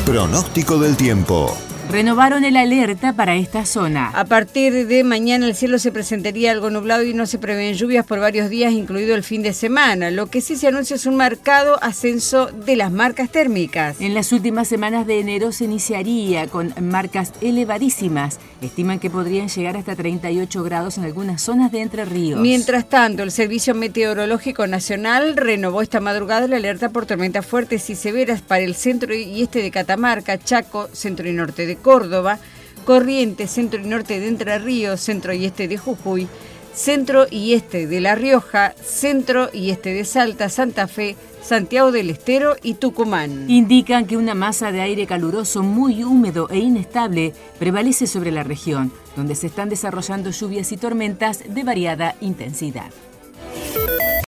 Pronóstico del tiempo. Renovaron el alerta para esta zona. A partir de mañana el cielo se presentaría algo nublado y no se prevén lluvias por varios días, incluido el fin de semana. Lo que sí se anuncia es un marcado ascenso de las marcas térmicas. En las últimas semanas de enero se iniciaría con marcas elevadísimas. Estiman que podrían llegar hasta 38 grados en algunas zonas de Entre Ríos. Mientras tanto, el Servicio Meteorológico Nacional renovó esta madrugada la alerta por tormentas fuertes y severas para el centro y este de Catamarca, Chaco, centro y norte de Córdoba, Corrientes, centro y norte de Entre Ríos, centro y este de Jujuy, centro y este de La Rioja, centro y este de Salta, Santa Fe, Santiago del Estero y Tucumán. Indican que una masa de aire caluroso muy húmedo e inestable prevalece sobre la región, donde se están desarrollando lluvias y tormentas de variada intensidad.